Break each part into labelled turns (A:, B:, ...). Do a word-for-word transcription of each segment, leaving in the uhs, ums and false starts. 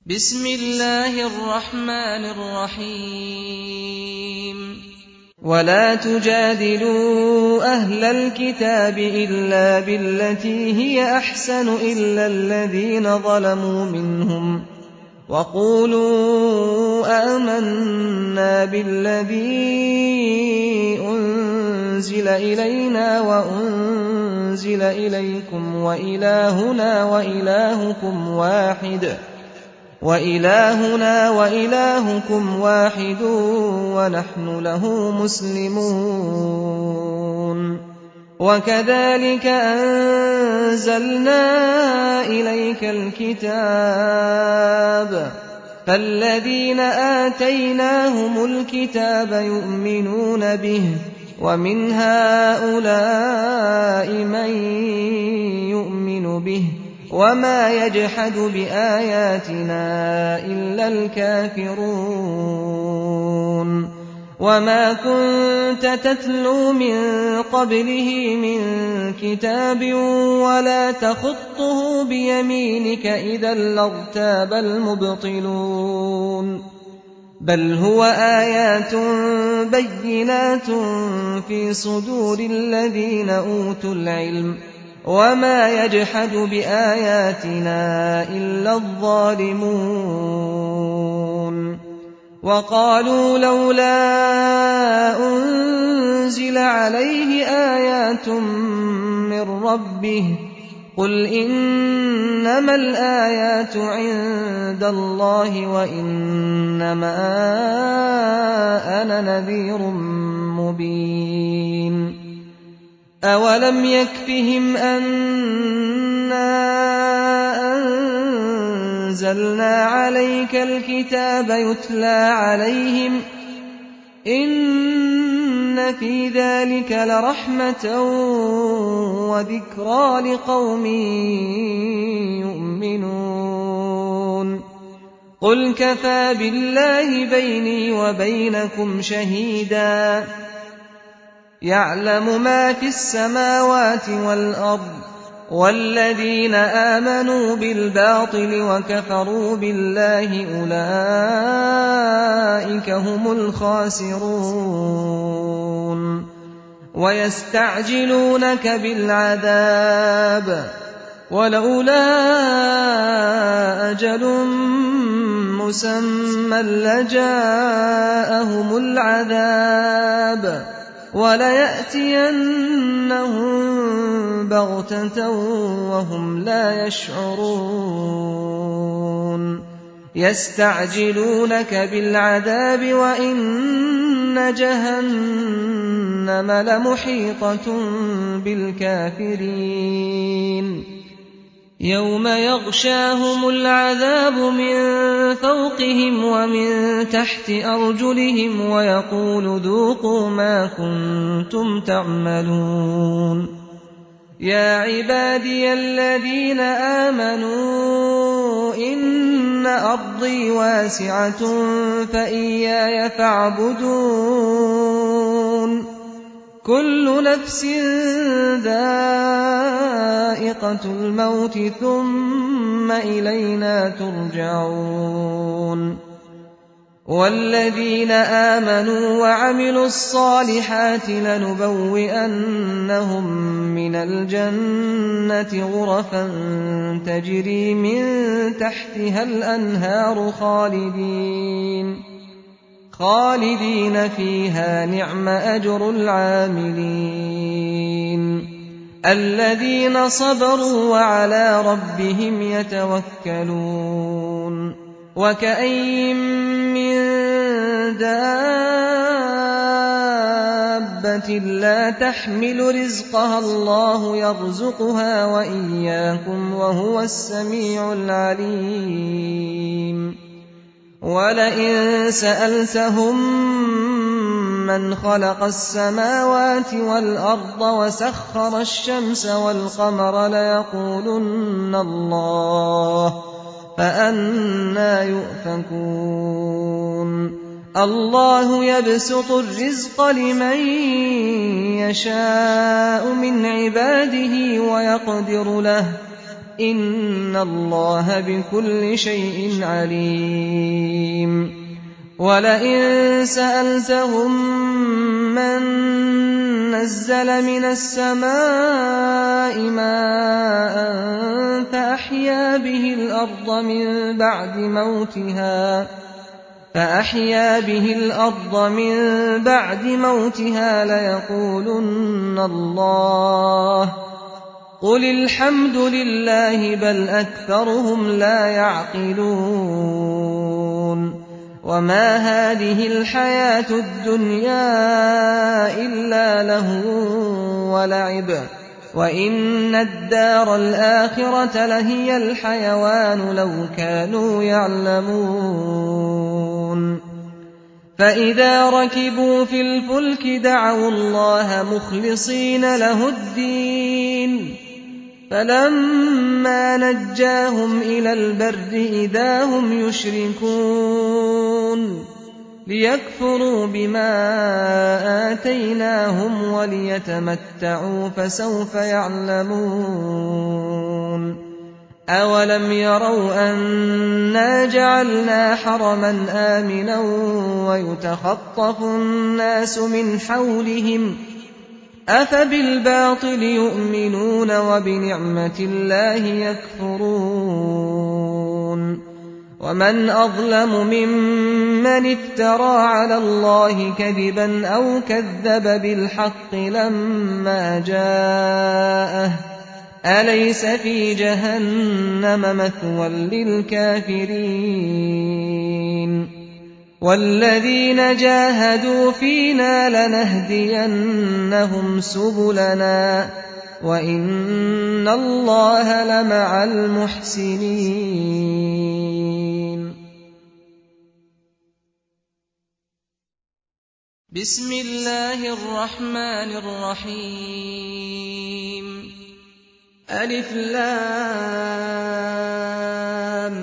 A: بسم الله الرحمن الرحيم ولا تجادلوا أهل الكتاب إلا بالتي هي أحسن إلا الذين ظلموا منهم وقولوا آمنا بالذي أنزل إلينا وأنزل إليكم وإلهنا وإلهكم واحد وإلهنا وإلهكم واحد ونحن له مسلمون وكذلك أنزلنا إليك الكتاب فالذين آتيناهم الكتاب يؤمنون به ومن هؤلاء من يؤمن به وما يجحد بآياتنا إلا الكافرون وما كنت تتلو من قبله من كتاب ولا تخطه بيمينك إذا لارتاب المبطلون بل هو آيات بينات في صدور الذين أوتوا العلم وما يجحد بآياتنا إلا الظالمون وقالوا لولا أنزل عليه آيات من ربه قل إنما الآيات عند الله وإنما أنا نذير مبين أولم يكفهم أنا أنزلنا عليك الكتاب يتلى عليهم إن في ذلك لرحمة وذكرى لقوم يؤمنون قل كفى بالله بيني وبينكم شهيدا يعلم ما في السماوات والأرض والذين آمنوا بالباطل وكفروا بالله أولئك هم الخاسرون ويستعجلونك بالعذاب ولولا أجل مسمى لجاءهم العذاب وليأتينهم بغتة وهم لا يشعرون يستعجلونك بالعذاب وإن جهنم لمحيطة بالكافرين يوم يغشاهم العذاب من فوقهم ومن تحت أرجلهم ويقول ذوقوا ما كنتم تعملون يا عبادي الذين آمنوا إن أرضي واسعة فإياي فاعبدون كل نفس ذائقة الموت ثم إلينا ترجعون والذين آمنوا وعملوا الصالحات لنبوئنهم من الجنة غرفا تجري من تحتها الأنهار خالدين خالدين فيها نعم أجر العاملين الذين صبروا وعلى ربهم يتوكلون وكأين من دابة لا تحمل رزقها الله يرزقها وإياكم وهو السميع العليم ولئن سألتهم من خلق السماوات والأرض وسخر الشمس والقمر ليقولن الله فأنى يؤفكون الله يبسط الرزق لمن يشاء من عباده ويقدر له إِنَّ اللَّهَ بِكُلِّ شَيْءٍ عَلِيمٌ وَلَئِن سَأَلْتَهُم مَّن نَّزَّلَ مِنَ السَّمَاءِ مَاءً فَأَحْيَا بِهِ الْأَرْضَ مِن بَعْدِ مَوْتِهَا فَأَحْيَا بِهِ الْأَرْضَ مِن بَعْدِ مَوْتِهَا لَيَقُولُنَّ اللَّهُ ۚ قُلِ الْحَمْدُ لِلَّهِ بَلْ أَكْثَرُهُمْ لَا يَعْقِلُونَ وَمَا هَٰذِهِ الْحَيَاةُ الدُّنْيَا إِلَّا لَهْوٌ وَلَعِبٌ ۚ وَإِنَّ الدَّارَ الْآخِرَةَ لَهِيَ الْحَيَوَانُ لَوْ كَانُوا يَعْلَمُونَ فَإِذَا رَكِبُوا فِي الْفُلْكِ دَعَوُا اللَّهَ مُخْلِصِينَ لَهُ الدِّينَ فَلَمَّا نَجَّاهُمْ إِلَى الْبَرِّ إِذَا هُمْ يُشْرِكُونَ لِيَكْفُرُوا بِمَا آتَيْنَاهُمْ وَلِيَتَمَتَّعُوا فَسَوْفَ يَعْلَمُونَ أَوَلَمْ يَرَوْا أَنَّا جَعَلْنَا حَرَمًا آمِنًا وَيُتَخَطَّفُ النَّاسُ مِنْ حَوْلِهِمْ ۚ أَفَبِالْبَاطِلِ يُؤْمِنُونَ وَبِنِعْمَةِ اللَّهِ يَكْفُرُونَ وَمَنْ أَظْلَمُ مِمَّنِ افْتَرَىٰ عَلَى اللَّهِ كَذِبًا أَوْ كَذَّبَ بِالْحَقِّ لَمَّا جَاءَهُ ۚ أَلَيْسَ فِي جَهَنَّمَ مَثْوًى لِّلْكَافِرِينَ وَالَّذِينَ جَاهَدُوا فِينَا لَنَهْدِيَنَّهُمْ سُبُلَنَا وَإِنَّ اللَّهَ لَمَعَ الْمُحْسِنِينَ. بسم الله الرحمن الرحيم. ألف لام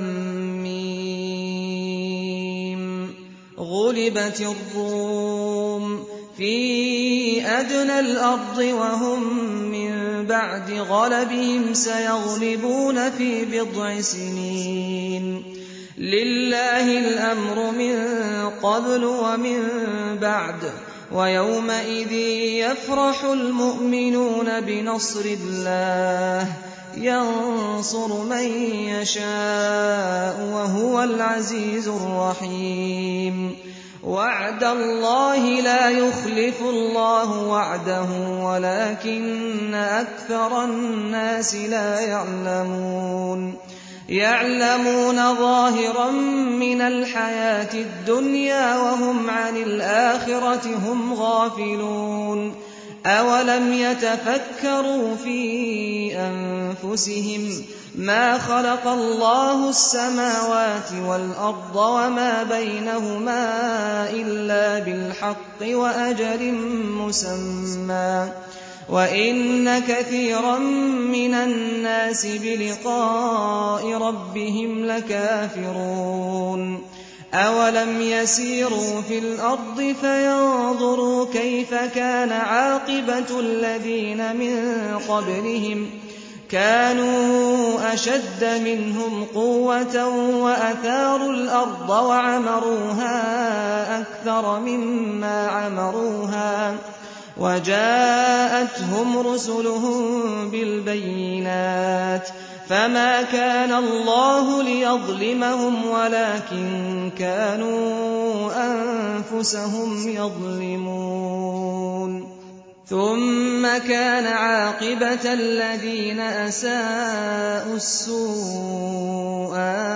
A: ميم. غُلِبَتِ الرُّومُ فِي أَدْنَى الْأَرْضِ وَهُم مِّن بَعْدِ غَلَبِهِمْ سَيَغْلِبُونَ فِي بِضْعِ سِنِينَ ۗ لِلَّهِ الْأَمْرُ مِن قَبْلُ وَمِن بَعْدُ ۚ وَيَوْمَئِذٍ يَفْرَحُ الْمُؤْمِنُونَ بِنَصْرِ اللَّهِ ۚ يَنصُرُ مَن يَشَاءُ ۖ وَهُوَ الْعَزِيزُ الرَّحِيمُ. وَعْدَ اللَّهِ لَا يُخْلِفُ اللَّهُ وَعْدَهُ وَلَٰكِنَّ أَكْثَرَ النَّاسِ لَا يَعْلَمُونَ يَعْلَمُونَ ظَاهِرًا مِّنَ الْحَيَاةِ الدُّنْيَا وَهُمْ عَنِ الْآخِرَةِ هُمْ غَافِلُونَ أَوَلَمْ يَتَفَكَّرُوا فِي أَنفُسِهِم مَّا خَلَقَ اللَّهُ السَّمَاوَاتِ وَالْأَرْضَ وَمَا بَيْنَهُمَا إِلَّا بِالْحَقِّ وَأَجَلٍ مُّسَمًّى ۗ وَإِنَّ كَثِيرًا مِّنَ النَّاسِ بِلِقَاءِ رَبِّهِمْ لَكَافِرُونَ أَوَلَمْ يَسِيرُوا فِي الْأَرْضِ فَيَنظُرُوا كَيْفَ كَانَ عَاقِبَةُ الَّذِينَ مِن قَبْلِهِمْ ۚ كَانُوا أَشَدَّ مِنْهُمْ قُوَّةً وَأَثَارُوا الْأَرْضَ وَعَمَرُوهَا أَكْثَرَ مِمَّا عَمَرُوهَا ۚ وَجَاءَتْهُمْ رُسُلُهُم بِالْبَيِّنَاتِ ۖ فَمَا كَانَ اللَّهُ لِيَظْلِمَهُمْ وَلَٰكِن كَانُوا أَنفُسَهُمْ يَظْلِمُونَ. ثُمَّ كَانَ عَاقِبَةَ الَّذِينَ أَسَاءُوا السُّوأَىٰ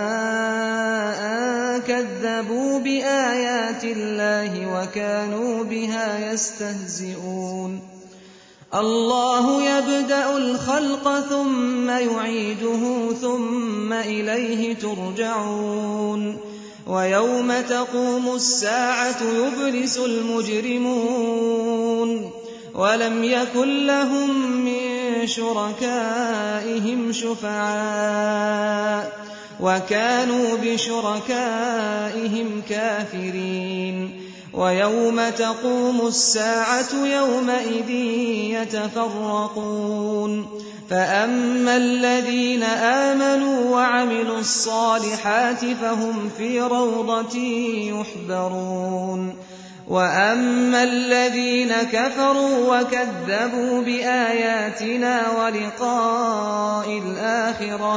A: أَن كَذَّبُوا بِآيَاتِ اللَّهِ وَكَانُوا بِهَا يَسْتَهْزِئُونَ. اللَّهُ يَبْدَأُ الْخَلْقَ ثُمَّ يُعِيدُهُ ثُمَّ إِلَيْهِ تُرْجَعُونَ. وَيَوْمَ تَقُومُ السَّاعَةُ يُبْلِسُ الْمُجْرِمُونَ وَلَمْ يَكُن لَّهُم مِّن شُرَكَائِهِمْ شُفَعَاءُ وَكَانُوا بِشُرَكَائِهِمْ كَافِرِينَ. وَيَوْمَ تَقُومُ السَّاعَةُ يَوْمَئِذٍ يَتَفَرَّقُونَ فأما الذين آمنوا وعملوا الصالحات فهم في روضة يحبرون وأما الذين كفروا وكذبوا بآياتنا ولقاء الآخرة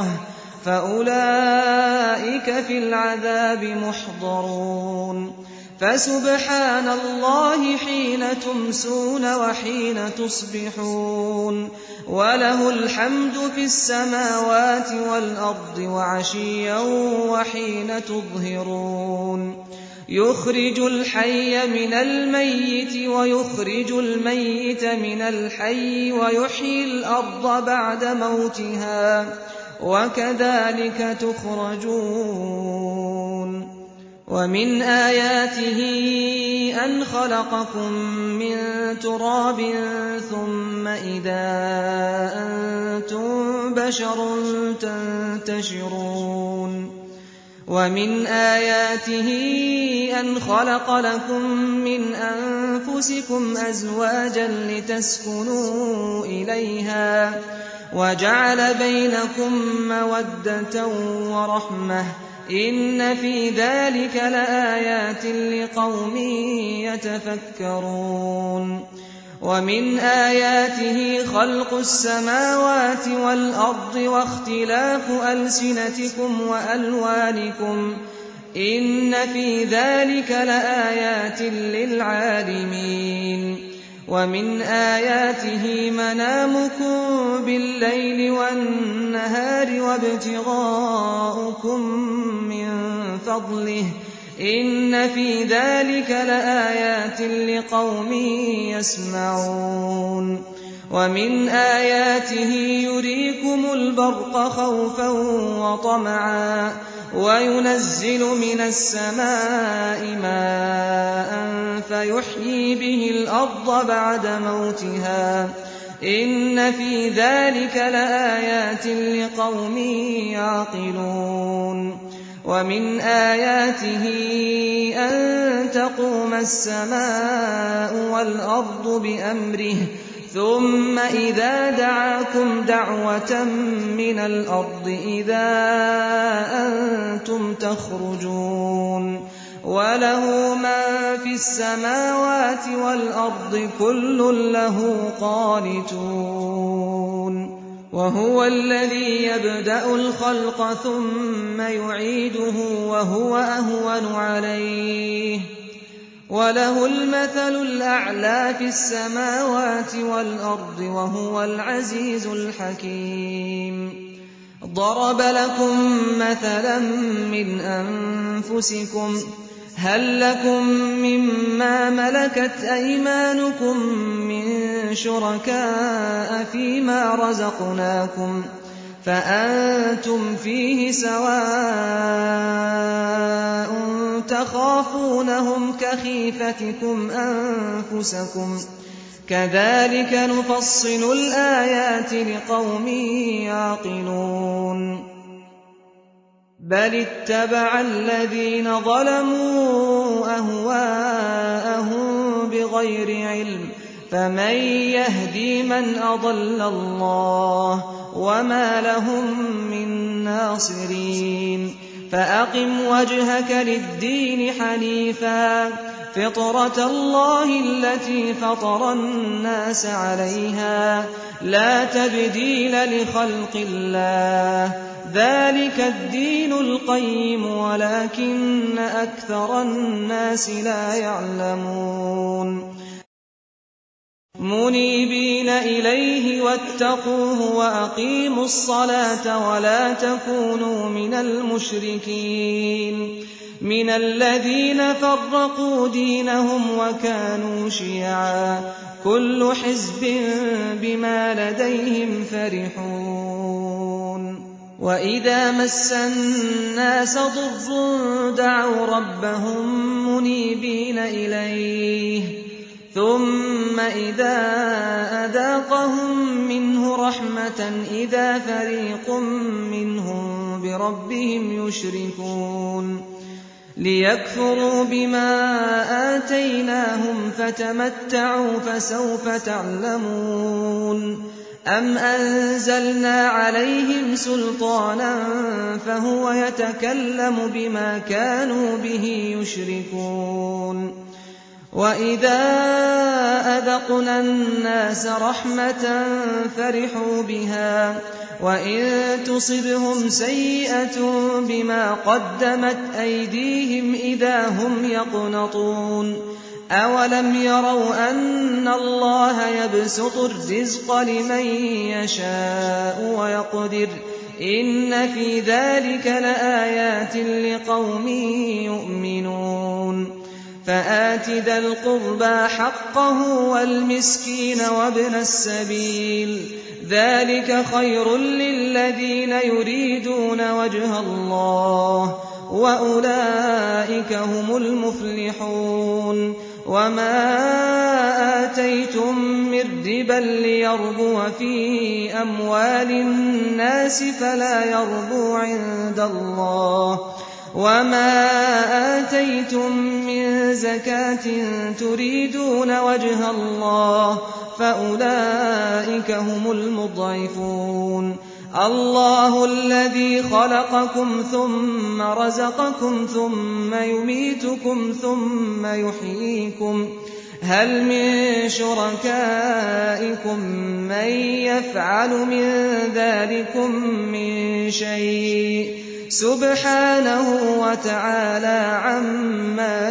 A: فأولئك في العذاب محضرون فسبحان الله حين تمسون وحين تصبحون وله الحمد في السماوات والأرض وعشيا وحين تظهرون يخرج الحي من الميت ويخرج الميت من الحي ويحيي الأرض بعد موتها وكذلك تخرجون ومن آياته أن خلقكم من تراب ثم إذا أنتم بشر تنتشرون ومن آياته أن خلق لكم من أنفسكم أزواجا لتسكنوا إليها وجعل بينكم مودة ورحمة إن في ذلك لآيات لقوم يتفكرون ومن آياته خلق السماوات والأرض واختلاف ألسنتكم وألوانكم إن في ذلك لآيات للعالمين ومن آياته منامكم بالليل والنهار وابتغاؤكم من فضله إن في ذلك لآيات لقوم يسمعون ومن آياته يريكم البرق خوفا وطمعا وينزل من السماء ماء فيحيي به الأرض بعد موتها إن في ذلك لآيات لقوم يعقلون ومن آياته أن تقوم السماء والأرض بأمره ثم إذا دعاكم دعوة من الأرض إذا أنتم تخرجون وله ما في السماوات والأرض كل له قانتون وهو الذي يبدأ الخلق ثم يعيده وهو أهون عليه وله المثل الأعلى في السماوات والأرض وهو العزيز الحكيم ضرب لكم مثلا من أنفسكم هل لكم مما ملكت أيمانكم من شركاء فيما رزقناكم فأنتم فيه سواء تخافونهم كخيفتكم أنفسكم كذلك نفصل الآيات لقوم يعقلون بل اتبع الذين ظلموا أهواءهم بغير علم فمن يهدي من أضل الله وما لهم من ناصرين فأقم وجهك للدين حنيفا فطرة الله التي فطر الناس عليها لا تبديل لخلق الله ذلك الدين القيم ولكن أكثر الناس لا يعلمون منيبين إليه واتقوه وأقيموا الصلاة ولا تكونوا من المشركين من الذين فرقوا دينهم وكانوا شيعا كل حزب بما لديهم فرحون وإذا مس الناس ضر دعوا ربهم منيبين إليه ثم إذا أذاقهم منه رحمة إذا فريق منهم بربهم يشركون ليكفروا بما آتيناهم فتمتعوا فسوف تعلمون أَمْ أَنزَلْنَا عَلَيْهِمْ سُلْطَانًا فَهُوَ يَتَكَلَّمُ بِمَا كَانُوا بِهِ يُشْرِكُونَ وَإِذَا أَذَقْنَا النَّاسَ رَحْمَةً فَرِحُوا بِهَا وَإِن تُصِبْهُمْ سَيِّئَةٌ بِمَا قَدَّمَتْ أَيْدِيهِمْ إِذَا هُمْ يَقْنَطُونَ أَوَلَمْ يَرَوْا أَنَّ اللَّهَ يَبْسُطُ الرِّزْقَ لِمَن يَشَاءُ وَيَقْدِرُ ۚ إِنَّ فِي ذَٰلِكَ لَآيَاتٍ لِّقَوْمٍ يُؤْمِنُونَ فَآتِ ذَا الْقُرْبَىٰ حَقَّهُ وَالْمِسْكِينَ وَابْنَ السَّبِيلِ ۚ ذَٰلِكَ خَيْرٌ لِّلَّذِينَ يُرِيدُونَ وَجْهَ اللَّهِ ۖ وَأُولَٰئِكَ هُمُ الْمُفْلِحُونَ وَمَا آتَيْتُم مِّن رِّبًا لِّيَرْبُوَ فِي أَمْوَالِ النَّاسِ فَلَا يَرْبُو عِندَ اللَّهِ وَمَا آتَيْتُم مِّن زَكَاةٍ تُرِيدُونَ وَجْهَ اللَّهِ فَأُولَٰئِكَ هُمُ الْمُضْعِفُونَ اللَّهُ الَّذِي خَلَقَكُمْ ثُمَّ رَزَقَكُمْ ثُمَّ يُمِيتُكُمْ ثُمَّ يُحْيِيكُمْ هَلْ مِن شُرَكَائِكُم مَّن يَفْعَلُ مِن ذَٰلِكُم مِّن شَيْءٍ ۚ سُبْحَانَهُ وَتَعَالَىٰ عَمَّا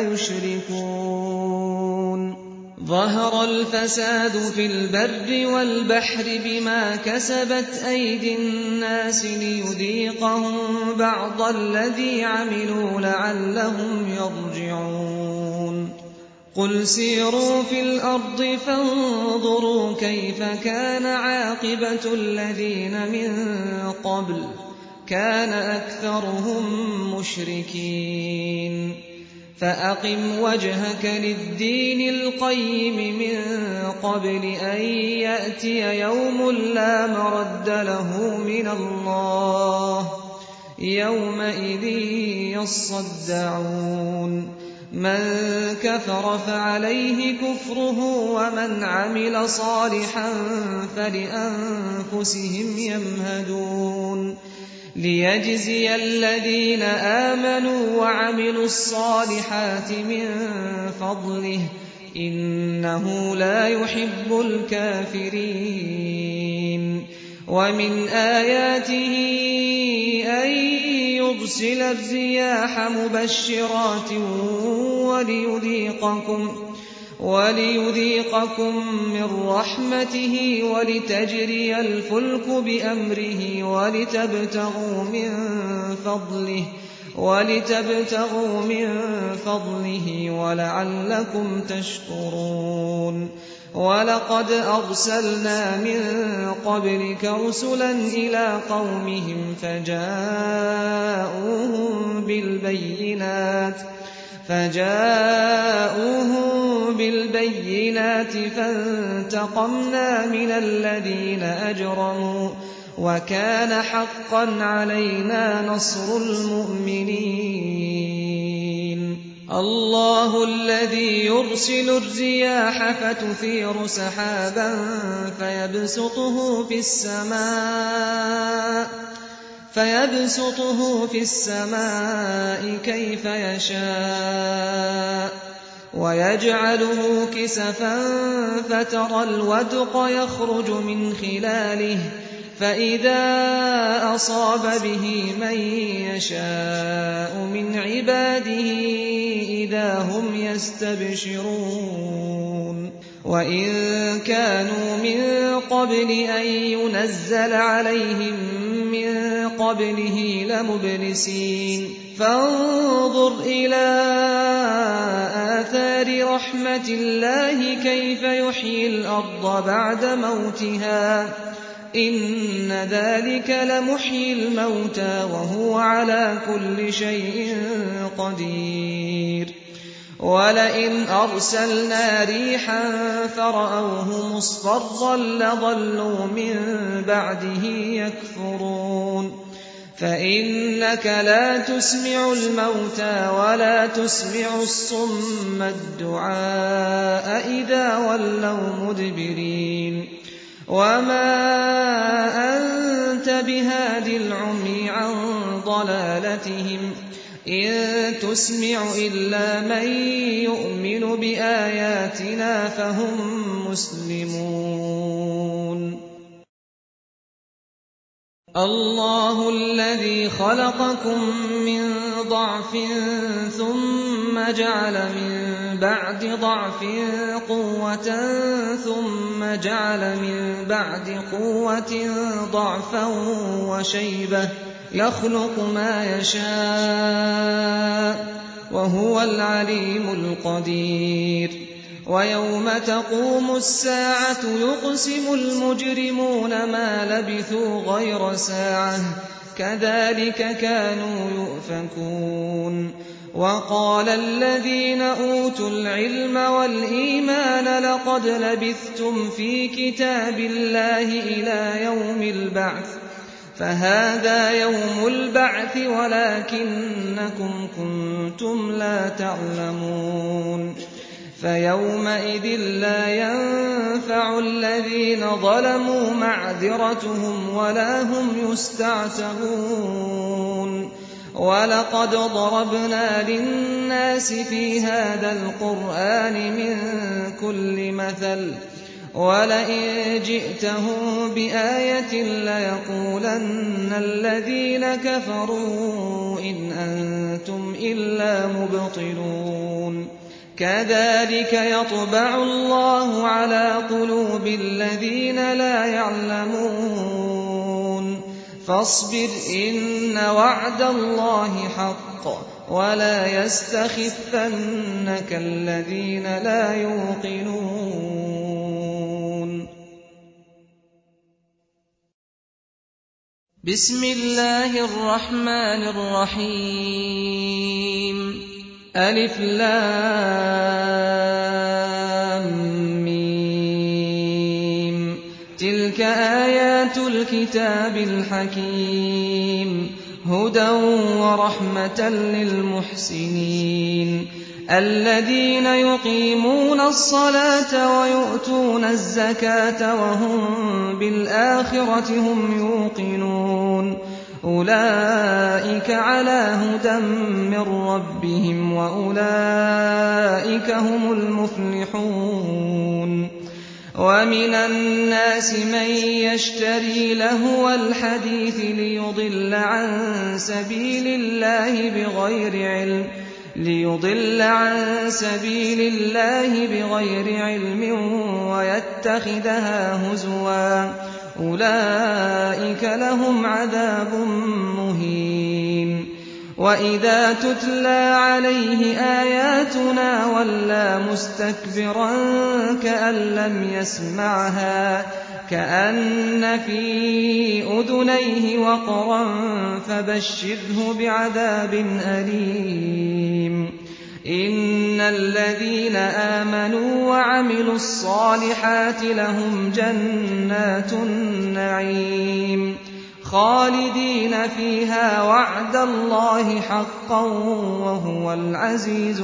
A: يُشْرِكُونَ ظَهَرَ الْفَسَادُ فِي الْبَرِّ وَالْبَحْرِ بِمَا كَسَبَتْ أَيْدِي النَّاسِ لِيُذِيقَهُم بَعْضَ الَّذِي عَمِلُوا لَعَلَّهُمْ يَرْجِعُونَ قُلْ سِيرُوا فِي الْأَرْضِ فَانظُرُوا كَيْفَ كَانَ عَاقِبَةُ الَّذِينَ مِن قَبْلُ كَانَ أَكْثَرُهُم مُّشْرِكِينَ فَأَقِمْ وَجْهَكَ لِلدِّينِ الْقَيِّمِ مِن قَبْلِ أَن يَأْتِيَ يَوْمٌ لَّا مَرَدَّ لَهُ مِنَ اللَّهِ ۖ يَوْمَئِذٍ يَصَّدَّعُونَ مَن كَفَرَ فَعَلَيْهِ كُفْرُهُ وَمَنْ عَمِلَ صَالِحًا فَلِأَنفُسِهِمْ يَمْهَدُونَ لِيَجْزِيَ الَّذِينَ آمَنُوا وَعَمِلُوا الصَّالِحَاتِ مِن فَضْلِهِ ۚ إِنَّهُ لَا يُحِبُّ الْكَافِرِينَ وَمِنْ آيَاتِهِ أَن يُرْسِلَ الرِّيَاحَ مُبَشِّرَاتٍ وَلِيُذِيقَكُم وَلِيُذِيقَكُم مِّن رَّحْمَتِهِ وَلِتَجْرِيَ الْفُلْكُ بِأَمْرِهِ وَلِتَبْتَغُوا مِن فَضْلِهِ وَلِتَبْتَغُوا مِن فَضْلِهِ وَلَعَلَّكُمْ تَشْكُرُونَ وَلَقَدْ أَرْسَلْنَا مِن قَبْلِكَ رُسُلًا إِلَىٰ قَوْمِهِمْ فَجَاءُوهُم بِالْبَيِّنَاتِ فَجَاءُوهُم بِالْبَيِّنَاتِ فَانتَقَمْنَا مِنَ الَّذِينَ أَجْرَمُوا ۖ وَكَانَ حَقًّا عَلَيْنَا نَصْرُ الْمُؤْمِنِينَ اللَّهُ الَّذِي يُرْسِلُ الرِّيَاحَ فَتُثِيرُ سَحَابًا فَيَبْسُطُهُ فِي السَّمَاءِ فَيَبْسُطُهُ فِي السَّمَاءِ كَيْفَ يَشَاءُ وَيَجْعَلُهُ كِسَفًا فَتَرَى الْوَدْقَ يَخْرُجُ مِنْ خِلَالِهِ فَإِذَا أَصَابَ بِهِ مَن يَشَاءُ مِنْ عِبَادِهِ إِذَا هُمْ يَسْتَبْشِرُونَ وَإِن كَانُوا مِن قَبْلِ أَن يُنَزَّلَ عَلَيْهِم مِّن قَبْلِهِ لَمُبْلِسِينَ فَانظُرْ إِلَىٰ آثَارِ رَحْمَتِ اللَّهِ كَيْفَ يُحْيِي الْأَرْضَ بَعْدَ مَوْتِهَا ۚ إِنَّ ذَٰلِكَ لَمُحْيِي الْمَوْتَىٰ وَهُوَ عَلَىٰ كُلِّ شَيْءٍ قَدِيرٌ وَلَئِنْ أَرْسَلْنَا رِيحًا فَرَأَوْهُ مُصْفَرًّا لَّظَلُّوا مِن بَعْدِهِ يَكْفُرُونَ فَإِنَّكَ لَا تُسْمِعُ الْمَوْتَىٰ وَلَا تُسْمِعُ الصُّمَّ الدُّعَاءَ إِذَا وَلَّوْا مُدْبِرِينَ وَمَا أَنتَ بِهَادِ الْعُمْيِ عَن ضَلَالَتِهِمْ ۖ إِن تُسْمِعُ إِلَّا مَن يُؤْمِنُ بِآيَاتِنَا فَهُم مُّسْلِمُونَ. اللَّهُ الَّذِي خَلَقَكُم مِّن ضَعْفٍ ثُمَّ جَعَلَ مِن بَعْدِ ضَعْفٍ قُوَّةً ثُمَّ جَعَلَ مِن بَعْدِ قُوَّةٍ ضَعْفًا وَشَيْبَةً ۚ يَخْلُقُ مَا يَشَاءُ ۖ وَهُوَ الْعَلِيمُ الْقَدِيرُ. وَيَوْمَ تَقُومُ السَّاعَةُ يُقْسِمُ الْمُجْرِمُونَ مَا لَبِثُوا غَيْرَ سَاعَةٍ ۚ كَذَٰلِكَ كَانُوا يُؤْفَكُونَ. وَقَالَ الَّذِينَ أُوتُوا الْعِلْمَ وَالْإِيمَانَ لَقَدْ لَبِثْتُمْ فِي كِتَابِ اللَّهِ إِلَىٰ يَوْمِ الْبَعْثِ ۖ فَهَٰذَا يَوْمُ الْبَعْثِ وَلَٰكِنَّكُمْ كُنتُمْ لَا تَعْلَمُونَ. فَيَوْمَئِذٍ لَّا يَنفَعُ الَّذِينَ ظَلَمُوا مَعْذِرَتُهُمْ وَلَا هُمْ يُسْتَعْتَبُونَ. وَلَقَدْ ضَرَبْنَا لِلنَّاسِ فِي هَٰذَا الْقُرْآنِ مِن كُلِّ مَثَلٍ ۚ وَلَئِن جِئْتَهُم بِآيَةٍ لَّيَقُولَنَّ الَّذِينَ كَفَرُوا إِنْ أَنتُمْ إِلَّا مُبْطِلُونَ. كَذَٰلِكَ يَطْبَعُ اللَّهُ عَلَىٰ قُلُوبِ الَّذِينَ لَا يَعْلَمُونَ. فَاصْبِرْ إِنَّ وَعْدَ اللَّهِ حَقٌّ ۖ وَلَا يَسْتَخِفَّنَّكَ الَّذِينَ لَا يُوقِنُونَ. بِسْمِ اللَّهِ الرَّحْمَٰنِ الرَّحِيمِ. أَلِفْ لَامْ مِيمٌ. تِلْكَ آيَاتُ الْكِتَابِ الْحَكِيمِ. هُدًى وَرَحْمَةً لِّلْمُحْسِنِينَ الَّذِينَ يُقِيمُونَ الصَّلَاةَ وَيُؤْتُونَ الزَّكَاةَ وَهُم بِالْآخِرَةِ هُمْ يُوقِنُونَ. أُولَٰئِكَ عَلَىٰ هُدًى مِّن رَّبِّهِمْ ۖ وَأُولَٰئِكَ هُمُ الْمُفْلِحُونَ. وَمِنَ النَّاسِ مَن يَشْتَرِي لَهْوَ الْحَدِيثِ لِيُضِلَّ عَن سَبِيلِ اللَّهِ بِغَيْرِ عِلْمٍ لِيُضِلَّ عَن سَبِيلِ اللَّهِ بِغَيْرِ عِلْمٍ وَيَتَّخِذَهَا هُزُوًا ۚ أُولَٰئِكَ لَهُمْ عَذَابٌ مُّهِينٌ. وَإِذَا تُتْلَىٰ عَلَيْهِ آيَاتُنَا وَلَّىٰ مُسْتَكْبِرًا كَأَن لَّمْ يَسْمَعْهَا كَأَنَّ فِي أُذُنَيْهِ وَقْرًا فَبَشِّرْهُ بِعَذَابٍ أَلِيمٍ. إِنَّ الَّذِينَ آمَنُوا وَعَمِلُوا الصَّالِحَاتِ لَهُمْ جَنَّاتُ النَّعِيمِ خَالِدِينَ فِيهَا ۖ وَعْدَ اللَّهِ حَقًّا ۚ وَهُوَ الْعَزِيزُ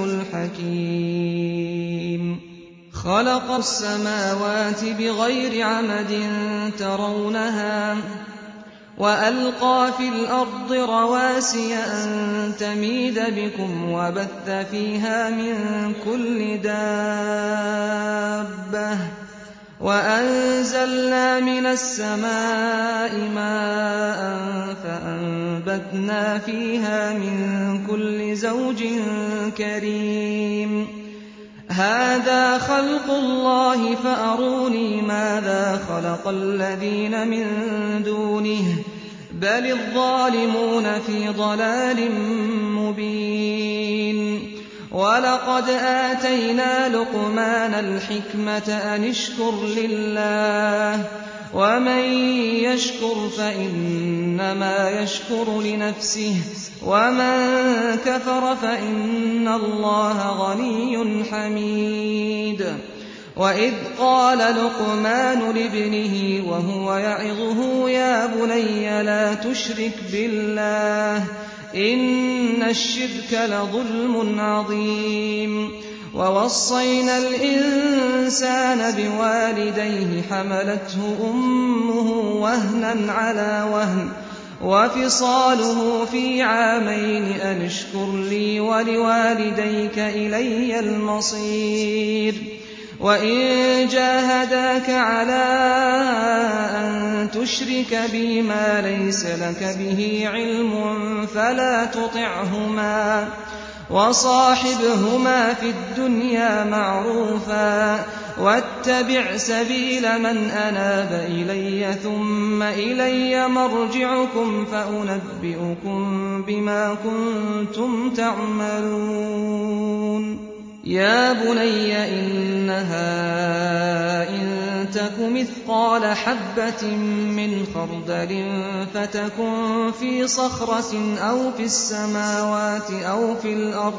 A: الْحَكِيمُ. خَلَقَ السَّمَاوَاتِ بِغَيْرِ عَمَدٍ تَرَوْنَهَا ۖ وَأَلْقَىٰ فِي الْأَرْضِ رَوَاسِيَ أَن تَمِيدَ بِكُمْ وَبَثَّ فِيهَا مِن كُلِّ دَابَّةٍ ۚ وَأَنزَلْنَا مِنَ السَّمَاءِ مَاءً فَأَنبَتْنَا فِيهَا مِن كُلِّ زَوْجٍ كَرِيمٍ. هَٰذَا خَلْقُ اللَّهِ فَأَرُونِي مَاذَا خَلَقَ الَّذِينَ مِن دُونِهِ ۚ بَلِ الظَّالِمُونَ فِي ضَلَالٍ مُّبِينٍ. وَلَقَدْ آتَيْنَا لُقْمَانَ الْحِكْمَةَ أَنِ اشْكُرْ لِلَّهِ ۚ وَمَن يَشْكُرْ فَإِنَّمَا يَشْكُرُ لِنَفْسِهِ ۖ وَمَن كَفَرَ فَإِنَّ اللَّهَ غَنِيٌّ حَمِيدٌ. وَإِذْ قَالَ لُقْمَانُ لِابْنِهِ وَهُوَ يَعِظُهُ يَا بُنَيَّ لَا تُشْرِكْ بِاللَّهِ ۖ إِنَّ الشِّرْكَ لَظُلْمٌ عَظِيمٌ. وَوَصَّيْنَا الْإِنسَانَ بِوَالِدَيْهِ حَمَلَتْهُ أُمُّهُ وَهْنًا عَلَىٰ وَهْنٍ وَفِصَالُهُ فِي عَامَيْنِ أَنِ اشْكُرْ لِي وَلِوَالِدَيْكَ إِلَيَّ الْمَصِيرُ وَإِن جَاهَدَاكَ عَلَىٰ أَن تُشْرِكَ بِي مَا لَيْسَ لَكَ بِهِ عِلْمٌ فَلَا تُطِعْهُمَا وَصَاحِبْهُمَا فِي الدُّنْيَا مَعْرُوفًا وَاتَّبِعْ سَبِيلَ مَنْ أَنَابَ إِلَيَّ ثُمَّ إِلَيَّ مَرْجِعُكُمْ فَأُنَبِّئُكُم بِمَا كُنتُمْ تَعْمَلُونَ يَا بُنَيَّ إِنَّهَا إِن تَكُ مِثْقَالَ حَبَّةٍ مِّنْ خَرْدَلٍ فَتَكُن فِي صَخْرَةٍ أَوْ فِي السَّمَاوَاتِ أَوْ فِي الْأَرْضِ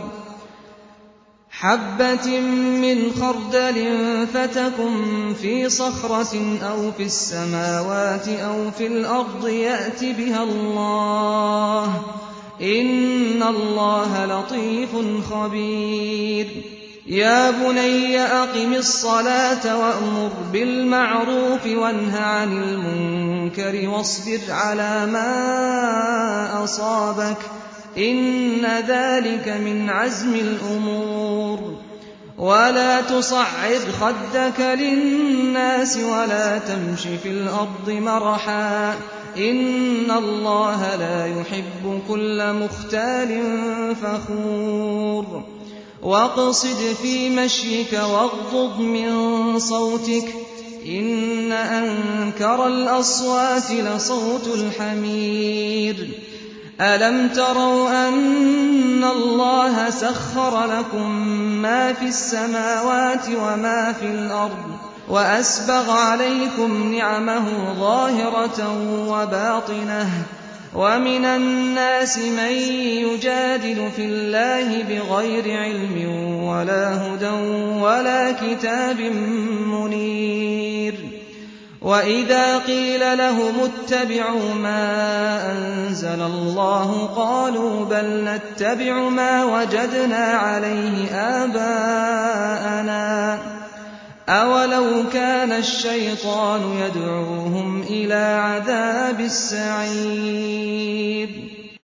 A: حَبَّةٍ مِّنْ خَرْدَلٍ فَتَكُن فِي صَخْرَةٍ أَوْ فِي السَّمَاوَاتِ أَوْ فِي الْأَرْضِ يَأْتِ بِهَا اللَّهُ ۚ إِنَّ اللَّهَ لَطِيفٌ خَبِيرٌ يَا بُنَيَّ أَقِمِ الصَّلَاةَ وَأْمُرْ بِالْمَعْرُوفِ وَانْهَ عَنِ الْمُنكَرِ وَاصْبِرْ عَلَىٰ مَا أَصَابَكَ ۖ إِنَّ ذَٰلِكَ مِنْ عَزْمِ الْأُمُورِ وَلَا تُصَعِّرْ خَدَّكَ لِلنَّاسِ وَلَا تَمْشِ فِي الْأَرْضِ مَرَحًا ۖ إِنَّ اللَّهَ لَا يُحِبُّ كُلَّ مُخْتَالٍ فَخُورٍ وَاقْصِدْ فِي مَشْيِكَ وَاغْضُضْ مِن صَوْتِكَ ۚ إِنَّ أَنكَرَ الْأَصْوَاتِ لَصَوْتُ الْحَمِيرِ أَلَمْ تَرَوْا أَنَّ اللَّهَ سَخَّرَ لَكُم مَّا فِي السَّمَاوَاتِ وَمَا فِي الْأَرْضِ وَأَسْبَغَ عَلَيْكُمْ نِعَمَهُ ظَاهِرَةً وَبَاطِنَةً ۗ وَمِنَ النَّاسِ مَن يُجَادِلُ فِي اللَّهِ بِغَيْرِ عِلْمٍ وَلَا هُدًى وَلَا كِتَابٍ مُّنِيرٍ وَإِذَا قِيلَ لَهُمُ اتَّبِعُوا مَا أَنزَلَ اللَّهُ قَالُوا بَلْ نَتَّبِعُ مَا وَجَدْنَا عَلَيْهِ آبَاءَنَا ۚ أَوَلَوْ كَانَ الشَّيْطَانُ يَدْعُوهُمْ إِلَىٰ عَذَابِ السَّعِيرِ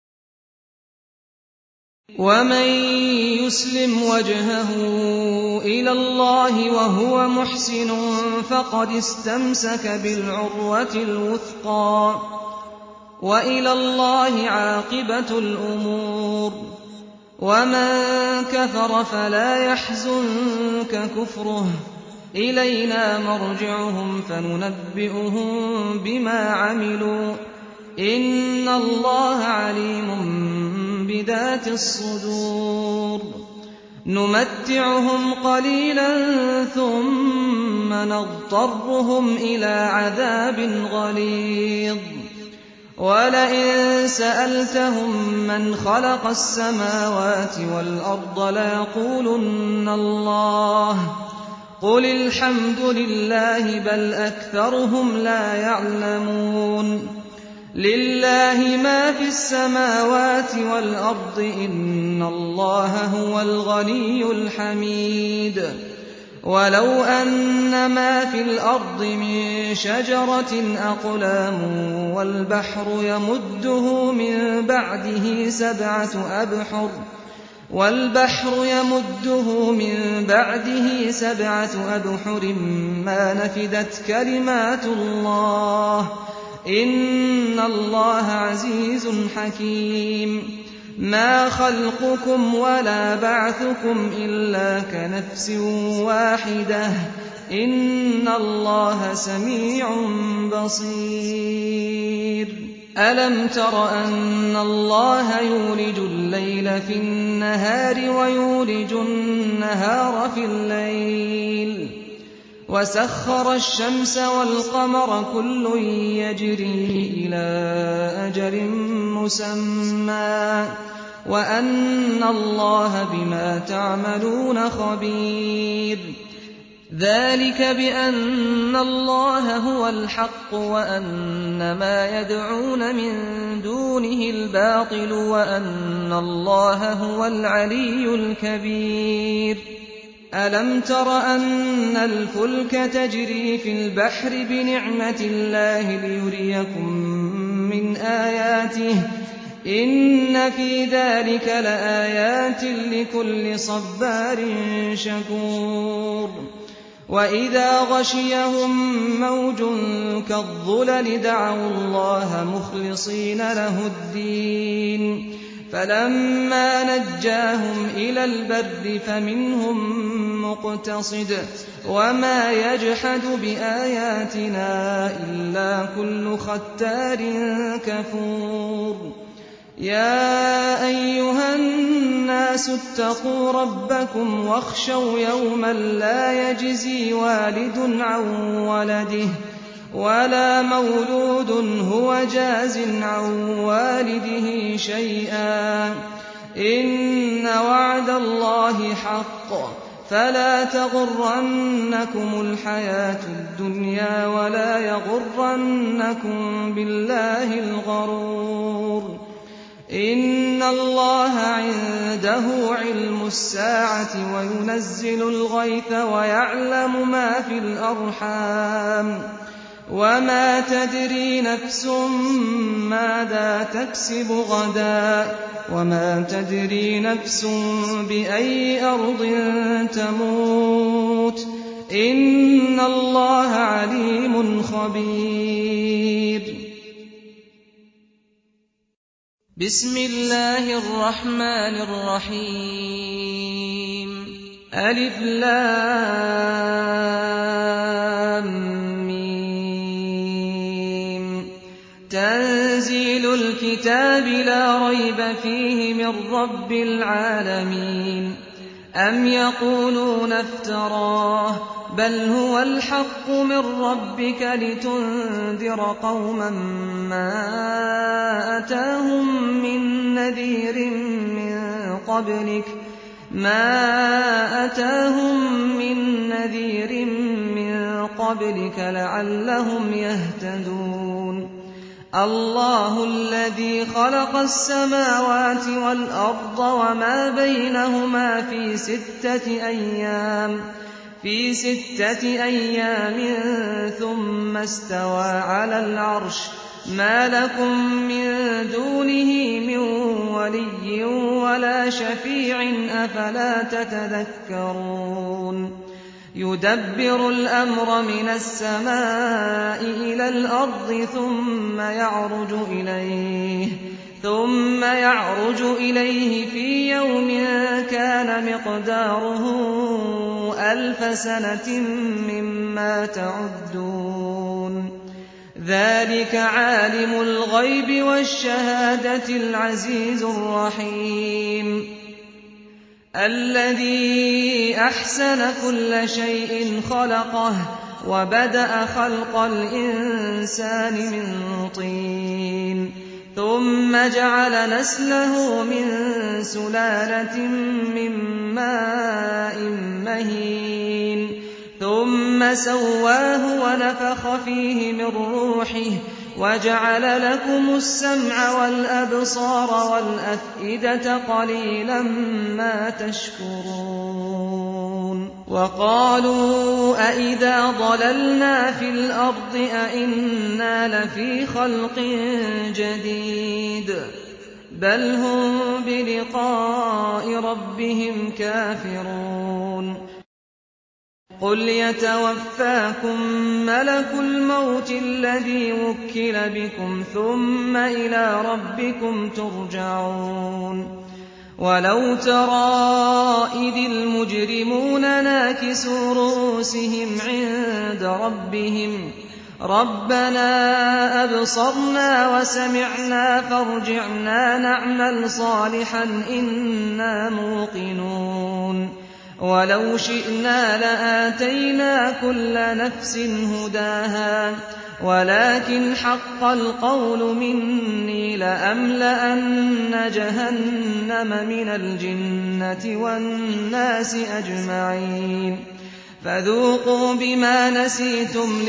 A: وَمَن يُسْلِمْ وَجْهَهُ إِلَى اللَّهِ وَهُوَ مُحْسِنٌ فَقَدِ اسْتَمْسَكَ بِالْعُرْوَةِ الْوُثْقَىٰ ۗ وَإِلَى اللَّهِ عَاقِبَةُ الْأُمُورِ وَمَن كَفَرَ فَلَا يَحْزُنكَ كُفْرُهُ ۚ إِلَيْنَا مَرْجِعُهُمْ فَنُنَبِّئُهُم بِمَا عَمِلُوا ۚ إِنَّ اللَّهَ عَلِيمٌ بِذَاتِ الصُّدُورِ نُمَتِّعُهُمْ قَلِيلًا ثُمَّ نَضْطَرُّهُمْ إِلَىٰ عَذَابٍ غَلِيظٍ وَلَئِن سَأَلْتَهُم مَّنْ خَلَقَ السَّمَاوَاتِ وَالْأَرْضَ لَيَقُولُنَّ اللَّهُ ۚ قُلِ الْحَمْدُ لِلَّهِ بَلْ أَكْثَرُهُمْ لَا يَعْلَمُونَ لِلَّهِ مَا فِي السَّمَاوَاتِ وَالْأَرْضِ ۚ إِنَّ اللَّهَ هُوَ الْغَنِيُّ الْحَمِيدُ وَلَوْ أَنَّ مَا فِي الْأَرْضِ مِن شَجَرَةٍ أَقْلَامٌ وَالْبَحْرُ يَمُدُّهُ مِن بَعْدِهِ سَبْعَةُ أَبْحُرٍ وَالْبَحْرُ يَمُدُّهُ مِن بَعْدِهِ سَبْعَةُ أَبْحُرٍ مَّا نَفِدَتْ كَلِمَاتُ اللَّهِ ۗ إِنَّ اللَّهَ عَزِيزٌ حَكِيمٌ مَا خَلْقُكُمْ وَلَا بَعْثُكُمْ إِلَّا كَنَفْسٍ وَاحِدَةٍ ۗ إِنَّ اللَّهَ سَمِيعٌ بَصِيرٌ أَلَمْ تَرَ أَنَّ اللَّهَ يُولِجُ اللَّيْلَ فِي النَّهَارِ وَيُولِجُ النَّهَارَ فِي اللَّيْلِ وَسَخَّرَ الشَّمْسَ وَالْقَمَرَ كُلٌّ يَجْرِي إِلَىٰ أَجَلٍ مُّسَمًّى وَأَنَّ اللَّهَ بِمَا تَعْمَلُونَ خَبِيرٌ ذَٰلِكَ بِأَنَّ اللَّهَ هُوَ الْحَقُّ وَأَنَّ مَا يَدْعُونَ مِن دُونِهِ الْبَاطِلُ وَأَنَّ اللَّهَ هُوَ الْعَلِيُّ الْكَبِيرُ أَلَمْ تَرَ أَنَّ الْفُلْكَ تَجْرِي فِي الْبَحْرِ بِنِعْمَتِ اللَّهِ لِيُرِيَكُم مِّنْ آيَاتِهِ ۚ إِنَّ فِي ذَٰلِكَ لَآيَاتٍ لِّكُلِّ صَبَّارٍ شَكُورٍ وَإِذَا غَشِيَهُم مَّوْجٌ كَالظُّلَلِ دَعَوُا اللَّهَ مُخْلِصِينَ لَهُ الدِّينَ فَلَمَّا نَجَّاهُمْ إِلَى الْبَرِّ فَمِنْهُم مُّقْتَصِدٌ وَمَا يَجْحَدُ بِآيَاتِنَا إِلَّا كُلُّ خَتَّارٍ كَفُورٍ يَا أَيُّهَا النَّاسُ اتَّقُوا رَبَّكُمْ وَاخْشَوْا يَوْمًا لَّا يَجْزِي وَالِدٌ عَن وَلَدِهِ وَلَا مَوْلُودٌ هُوَ جَازٍ عَن وَالِدِهِ شَيْئًا ۚ إِنَّ وَعْدَ اللَّهِ حَقٌّ ۖ فَلَا تَغُرَّنَّكُمُ الْحَيَاةُ الدُّنْيَا وَلَا يَغُرَّنَّكُم بِاللَّهِ الْغَرُورُ إِنَّ اللَّهَ عِندَهُ عِلْمُ السَّاعَةِ وَيُنَزِّلُ الْغَيْثَ وَيَعْلَمُ مَا فِي الْأَرْحَامِ ۖ وَمَا تَدْرِي نَفْسٌ مَّاذَا تَكْسِبُ غَدًا ۖ وَمَا تَدْرِي نَفْسٌ بِأَيِّ أَرْضٍ تَمُوتُ ۚ إِنَّ اللَّهَ عَلِيمٌ خَبِيرٌ بسم الله الرحمن الرحيم ألف لام ميم تنزيل الكتاب لا ريب فيه من رب العالمين أم يقولون افتراه بل هو الحق من ربك لتنذر قوما ما أتاهم من نذير من قبلك ما أتاهم من نذير من قبلك لعلهم يهتدون الله الذي خلق السماوات والأرض وما بينهما في ستة أيام في ستة أيام ثم استوى على العرش ما لكم من دونه من ولي ولا شفيع أفلا تتذكرون يدبر الأمر من السماء إلى الأرض ثم يعرج إليه ثم يعرج إليه في يوم كان مقداره ألف سنة مما تعدون ذلك عالم الغيب والشهادة العزيز الرحيم الذي أحسن كل شيء خلقه وبدأ خلق الإنسان من طين ثم جعل نسله من سلالة من ماء مهين ثم سواه ونفخ فيه من روحه وجعل لكم السمع والأبصار والأفئدة قليلا ما تشكرون وقالوا أئذا ضللنا في الأرض أئنا لفي خلق جديد بل هم بلقاء ربهم كافرون قل يتوفاكم ملك الموت الذي وكل بكم ثم إلى ربكم ترجعون ولو ترى إذ المجرمون ناكسوا رؤوسهم عند ربهم ربنا أبصرنا وسمعنا فارجعنا نعمل صالحا إنا موقنون ولو شئنا لآتينا كل نفس هداها ولكن حق القول مني لأملأن جهنم من الجنة والناس أجمعين فذوقوا بما نسيتم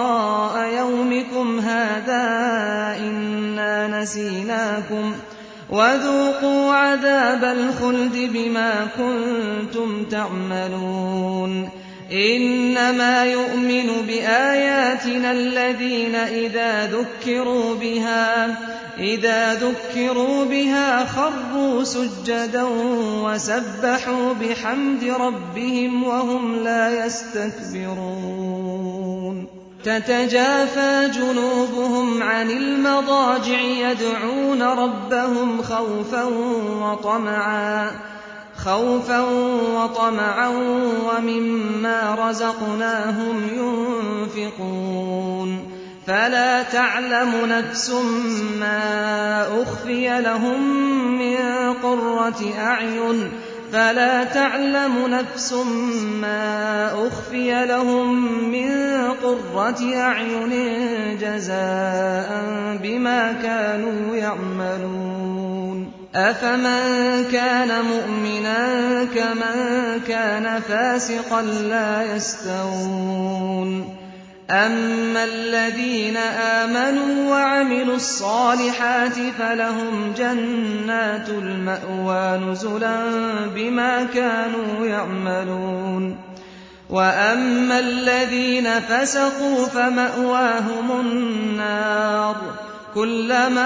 A: لقاء يومكم هذا إنا نسيناكم وَذُوقُوا عَذَابَ الْخُلْدِ بِمَا كُنتُمْ تَعْمَلُونَ إِنَّمَا يُؤْمِنُ بِآيَاتِنَا الَّذِينَ إِذَا ذُكِّرُوا بِهَا إِذَا ذُكِّرُوا بِهَا خَرُّوا سُجَّدًا وَسَبَّحُوا بِحَمْدِ رَبِّهِمْ وَهُمْ لَا يَسْتَكْبِرُونَ تَتَجَافَى جُنُوبُهُمْ عَنِ الْمَضَاجِعِ يَدْعُونَ رَبَّهُمْ خَوْفًا وَطَمَعًا خَوْفًا وَطَمَعًا وَمِمَّا رَزَقْنَاهُمْ يُنفِقُونَ فَلَا تَعْلَمُ نَفْسٌ مَّا أُخْفِيَ لَهُم مِّن قُرَّةِ أَعْيُنٍ فَلَا تَعْلَمُ نَفْسٌ مَّا أُخْفِيَ لَهُم مِّن قُرَّةِ أَعْيُنٍ جَزَاءً بِمَا كَانُوا يَعْمَلُونَ أَفَمَن كَانَ مُؤْمِنًا كَمَن كَانَ فَاسِقًا لَّا يَسْتَوُونَ أَمَّا الَّذِينَ آمَنُوا وَعَمِلُوا الصَّالِحَاتِ فَلَهُمْ جَنَّاتُ الْمَأْوَىٰ نُزُلًا بِمَا كَانُوا يَعْمَلُونَ وَأَمَّا الَّذِينَ فَسَقُوا فَمَأْوَاهُمُ النَّارُ كُلَّمَا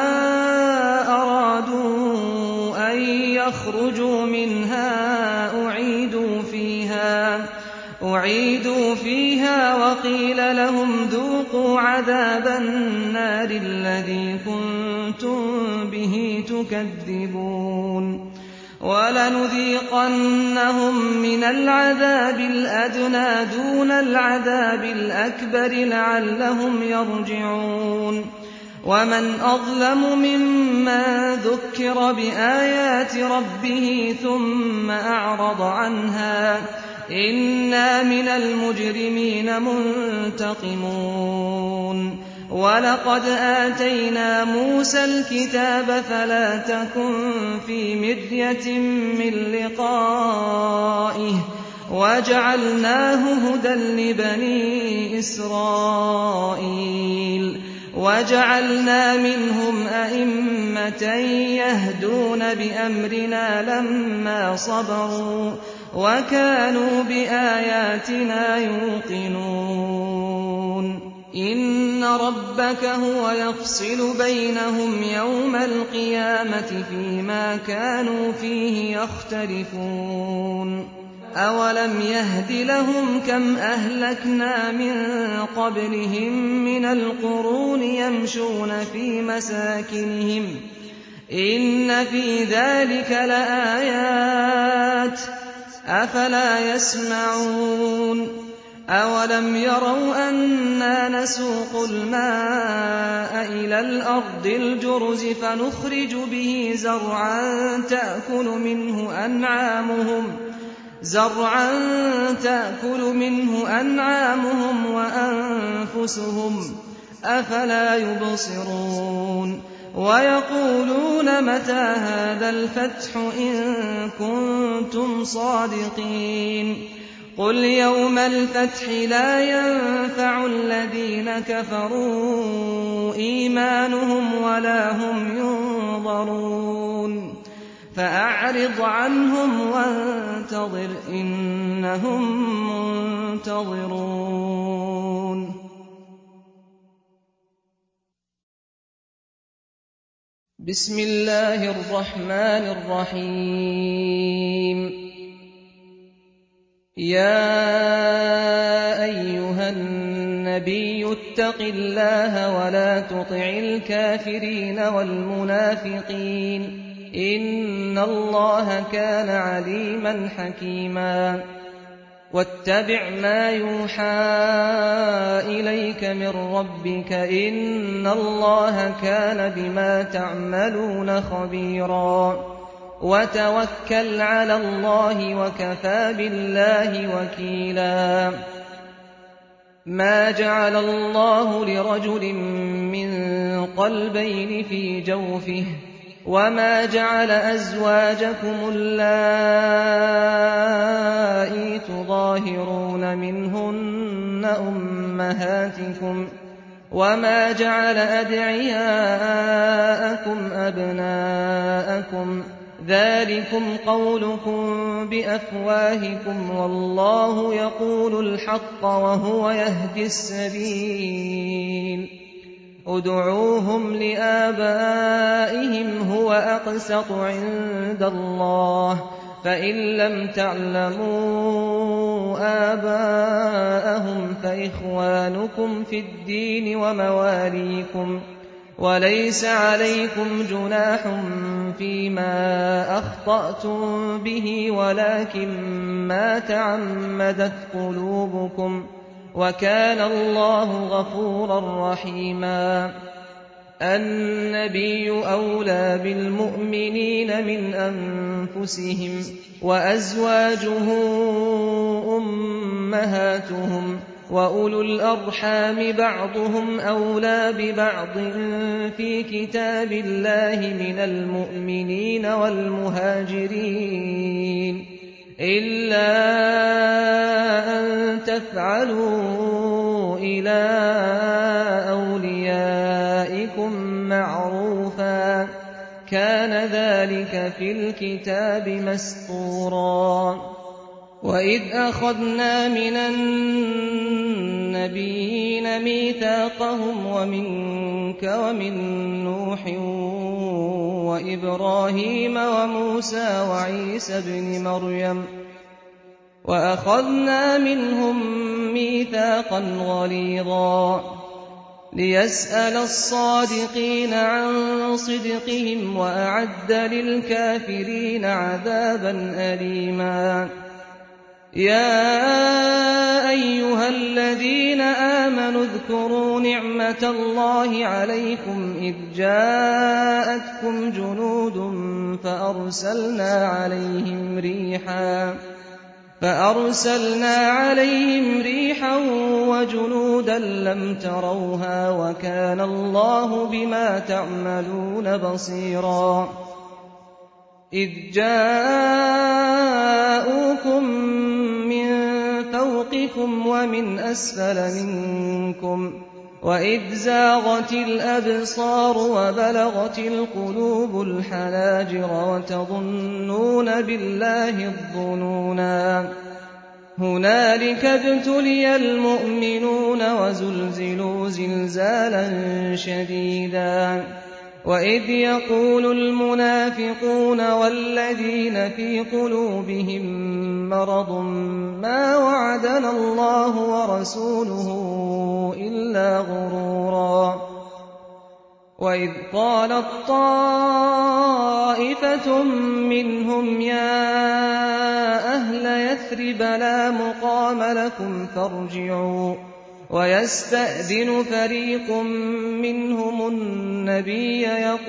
A: أَرَادُوا أَن يَخْرُجُوا مِنْهَا أُعِيدُوا فِيهَا أُعِيدُوا فِيهَا وَقِيلَ لَهُمْ ذُوقُوا عَذَابَ النَّارِ الَّذِي كُنتُم بِهِ تُكَذِّبُونَ وَلَنُذِيقَنَّهُم مِّنَ الْعَذَابِ الْأَدْنَىٰ دُونَ الْعَذَابِ الْأَكْبَرِ لَعَلَّهُمْ يَرْجِعُونَ وَمَنْ أَظْلَمُ مِمَّن ذُكِّرَ بِآيَاتِ رَبِّهِ ثُمَّ أَعْرَضَ عَنْهَا ۚ إِنَّا مِنَ الْمُجْرِمِينَ مُنتَقِمُونَ وَلَقَدْ آتَيْنَا مُوسَى الْكِتَابَ فَلَا تَكُن فِي مِرْيَةٍ مِّن لِّقَائِهِ وَجَعَلْنَاهُ هُدًى لِّبَنِي إِسْرَائِيلَ وَجَعَلْنَا مِنْهُمْ أَئِمَّةً يَهْدُونَ بِأَمْرِنَا لَمَّا صَبَرُوا وَكَانُوا بِآيَاتِنَا يُوقِنُونَ إِنَّ رَبَّكَ هُوَ يَفْصِلُ بَيْنَهُمْ يَوْمَ الْقِيَامَةِ فِيمَا كَانُوا فِيهِ يَخْتَلِفُونَ أَوَلَمْ يَهْدِ لَهُمْ كَمْ أَهْلَكْنَا مِن قَبْلِهِم مِّنَ الْقُرُونِ يَمْشُونَ فِي مَسَاكِنِهِمْ ۗ إِنَّ فِي ذَٰلِكَ لَآيَاتٍ ۖ أَفَلَا يَسْمَعُونَ أَوَلَمْ يَرَوْا أَنَّا نَسُوقُ الْمَاءَ إِلَى الْأَرْضِ الْجُرُزِ فَنُخْرِجُ بِهِ زَرْعًا تَأْكُلُ مِنْهُ أَنْعَامُهُمْ زرعا تأكل منه أنعامهم وأنفسهم ۖ أفلا يبصرون ويقولون متى هذا الفتح إن كنتم صادقين قل يوم الفتح لا ينفع الذين كفروا إيمانهم ولا هم ينظرون فأعرض عنهم وانتظر إنهم منتظرون بسم الله الرحمن الرحيم يا أيها النبي اتق الله ولا تطع الكافرين والمنافقين إن الله كان عليما حكيما واتبع ما يوحى إليك من ربك إن الله كان بما تعملون خبيرا وتوكل على الله وكفى بالله وكيلا ما جعل الله لرجل من قلبين في جوفه وما جعل أزواجكم اللائي تظاهرون منهن أمهاتكم وَمَا جَعَلَ أَدْعِيَاءَكُمْ أَبْنَاءَكُمْ ذَٰلِكُمْ قَوْلُكُم بِأَفْوَاهِكُمْ وَاللَّهُ يَقُولُ الْحَقَّ وَهُوَ يَهْدِي السَّبِيلَ ادْعُوهُمْ لِآبَائِهِمْ هُوَ أَقْسَطُ عِندَ اللَّهِ فَإِن لَّمْ تَعْلَمُوا آبَاءَهُمْ فَإِخْوَانُكُمْ فِي الدِّينِ وَمَوَالِيكُمْ وَلَيْسَ عَلَيْكُمْ جُنَاحٌ فِيمَا أَخْطَأْتُم بِهِ وَلَٰكِن مَّا تَعَمَّدَتْ قُلُوبُكُمْ ۚ وَكَانَ اللَّهُ غَفُورًا رَّحِيمًا. النَّبِيُّ أَوْلَىٰ بِالْمُؤْمِنِينَ مِنْ أَنفُسِهِمْ وَأَزْوَاجُهُ أُمَّهَاتُهُمْ ۖ وَأُولُو الْأَرْحَامِ بَعْضُهُمْ أَوْلَىٰ بِبَعْضٍ فِي كِتَابِ اللَّهِ مِنَ الْمُؤْمِنِينَ وَالْمُهَاجِرِينَ إِلَّا أَن تَفْعَلُوا إِلَىٰ أَوْلِيَائِكُم مَّعْرُوفًا ۚ كَانَ ذَٰلِكَ فِي الْكِتَابِ مَسْطُورًا. وَإِذْ أَخَذْنَا مِنَ النَّبِيِّينَ مِيثَاقَهُمْ وَمِنكَ وَمِن نُّوحٍ وَإِبْرَاهِيمَ وَمُوسَىٰ وَعِيسَى ابْنِ مَرْيَمَ وَأَخَذْنَا مِنْهُم مِّيثَاقًا غَلِيظًا لِّيَسْأَلَ الصَّادِقِينَ عَن صِدْقِهِمْ وَأَعَدَّ لِلْكَافِرِينَ عَذَابًا أَلِيمًا. يَا أَيُّهَا الَّذِينَ آمَنُوا اذْكُرُوا نِعْمَةَ اللَّهِ عَلَيْكُمْ إِذْ جَاءَتْكُمْ جُنُودٌ فَأَرْسَلْنَا عَلَيْهِمْ رِيحًا فَأَرْسَلْنَا عَلَيْهِمْ رِيحًا وَجُنُودًا لَّمْ تَرَوْهَا ۚ وَكَانَ اللَّهُ بِمَا تَعْمَلُونَ بَصِيرًا. إِذْ جَاءُوكُم مِّن فَوْقِكُمْ وَمِنْ أَسْفَلَ مِنكُمْ وَإِذْ زَاغَتِ الْأَبْصَارُ وَبَلَغَتِ الْقُلُوبُ الْحَنَاجِرَ وَتَظُنُّونَ بِاللَّهِ الظُّنُونَا. هُنَالِكَ ابْتُلِيَ الْمُؤْمِنُونَ وَزُلْزِلُوا زِلْزَالًا شَدِيدًا. وَإِذْ يَقُولُ الْمُنَافِقُونَ وَالَّذِينَ فِي قُلُوبِهِم مَّرَضٌ مَّا وَعَدَنَا اللَّهُ وَرَسُولُهُ إِلَّا غُرُورًا. وَإِذْ قَالَت طَّائِفَةٌ مِّنْهُمْ يَا أَهْلَ يَثْرِبَ لَا مُقَامَ لَكُمْ فَارْجِعُوا ۚ وَيَسْتَأْذِنُ فَرِيقٌ مِّنْهُمُ النَّبِيَّ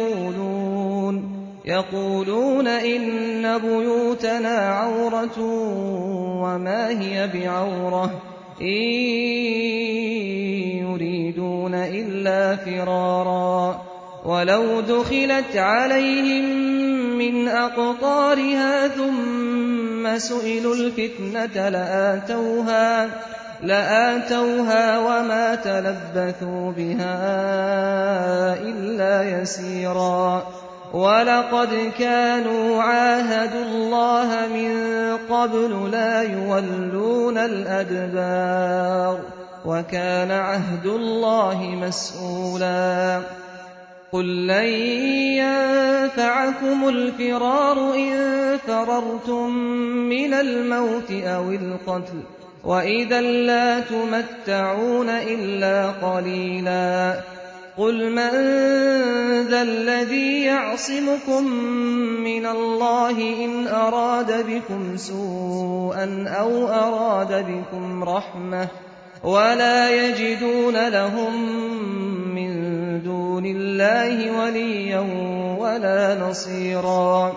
A: يَقُولُونَ إِنَّ بُيُوتَنَا عَوْرَةٌ وَمَا هِيَ بِعَوْرَةٍ إِن يُرِيدُونَ إِلَّا فِرَارًا. وَلَوْ دُخِلَتْ عَلَيْهِم مِّنْ أَقْطَارِهَا ثُمَّ سُئِلُوا الْفِتْنَةَ لَآتَوْهَا وَمَا تَلَبَّثُوا بِهَا إِلَّا يَسِيرًا. وَلَقَدْ كَانُوا عَاهَدُوا اللَّهَ مِن قَبْلُ لَا يُوَلُّونَ الْأَدْبَارَ ۚ وَكَانَ عَهْدُ اللَّهِ مَسْئُولًا. قُل لَّن يَنفَعَكُمُ الْفِرَارُ إِن فَرَرْتُم مِّنَ الْمَوْتِ أَوِ الْقَتْلِ ۚ وَإِذًا لَّا تُمَتَّعُونَ إِلَّا قَلِيلًا. قُلْ مَن ذَا الَّذِي يَعْصِمُكُم مِّنَ اللَّهِ إِنْ أَرَادَ بِكُمْ سُوءًا أَوْ أَرَادَ بِكُمْ رَحْمَةً ۚ وَلَا يَجِدُونَ لَهُم مِّن دُونِ اللَّهِ وَلِيًّا وَلَا نَصِيرًا.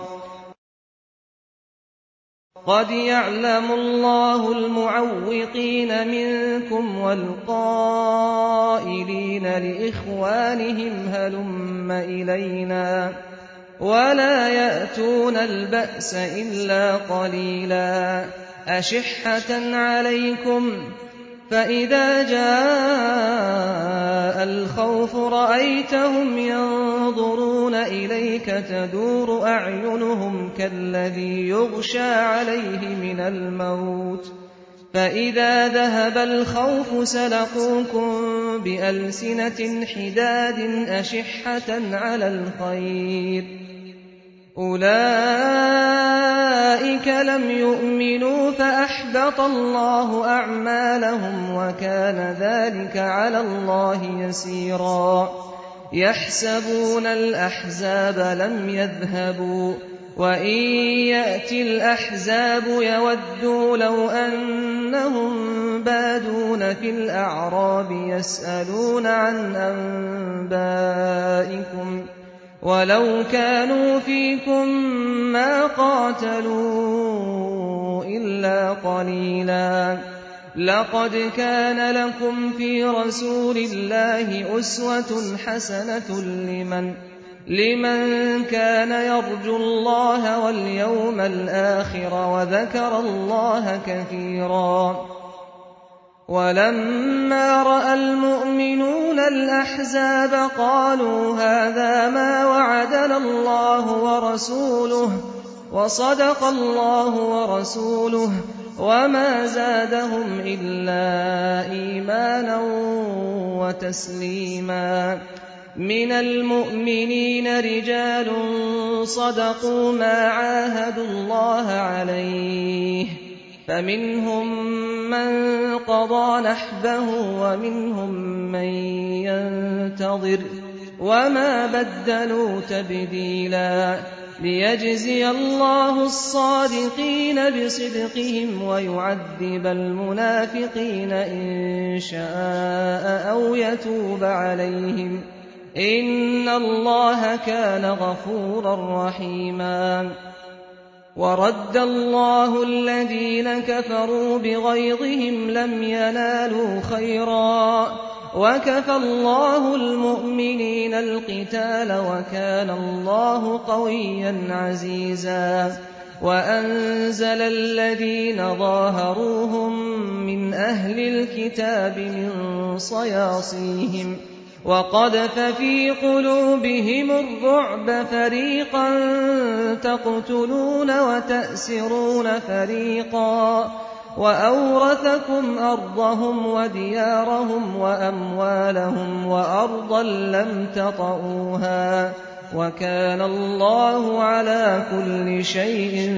A: قَدْ يَعْلَمُ اللَّهُ الْمُعَوِّقِينَ مِنكُمْ وَالْقَائِلِينَ لِإِخْوَانِهِمْ هَلُمَّ إِلَيْنَا ۖ وَلَا يَأْتُونَ الْبَأْسَ إِلَّا قَلِيلًا. أَشِحَّةً عَلَيْكُمْ فإذا جاء الخوف رأيتهم ينظرون إليك تدور أعينهم كالذي يغشى عليه من الموت فإذا ذهب الخوف سلقوكم بألسنة حداد أشحة على الخير أولئك لم يؤمنوا فأحبط الله أعمالهم وكان ذلك على الله يسيرا يحسبون الأحزاب لم يذهبوا وإن يأتي الأحزاب يودوا لو أنهم بادون في الأعراب يسألون عن أنبائكم ولو كانوا فيكم ما قاتلوا إلا قليلا لقد كان لكم في رسول الله أسوة حسنة لمن لمن كان يرجو الله واليوم الآخر وذكر الله كثيرا ولما رأى المؤمنون الأحزاب قالوا هذا ما وعدنا الله ورسوله وصدق الله ورسوله وما زادهم إلا إيمانا وتسليما من المؤمنين رجال صدقوا ما عاهدوا الله عليه فمنهم من قضى نحبه ومنهم من ينتظر وما بدلوا تبديلا ليجزي الله الصادقين بصدقهم ويعذب المنافقين إن شاء أو يتوب عليهم إن الله كان غفورا رحيما ورد الله الذين كفروا بغيظهم لم ينالوا خيرا وكفى الله المؤمنين القتال وكان الله قويا عزيزا وأنزل الذين ظاهروهم من أهل الكتاب من صياصيهم وقذف في قلوبهم الرعب فريقا تقتلون وتأسرون فريقا وأورثكم أرضهم وديارهم وأموالهم وأرضا لم تطئوها وكان الله على كل شيء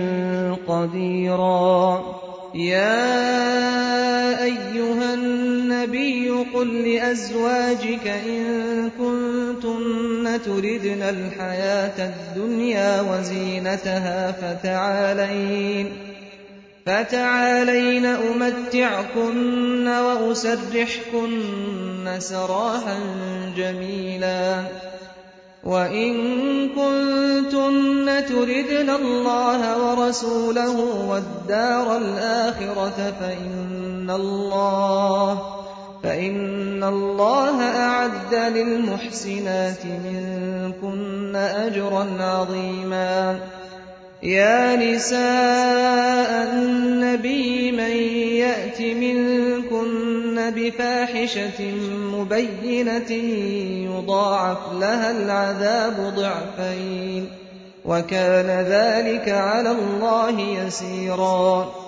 A: قديرا يا أيها النبي قل لأزواجك إن كنتن تردن الحياة الدنيا وزينتها فتعالين فتعالين أمتعكن وأسرحكن سراحا جميلا وإن كنتن تردن الله ورسوله والدار الآخرة فإن الله فإن الله أعد للمحسنات منكن أجرا عظيما يا نساء النبي من يأت منكن بفاحشة مبينة يضاعف لها العذاب ضعفين وكان ذلك على الله يسيرا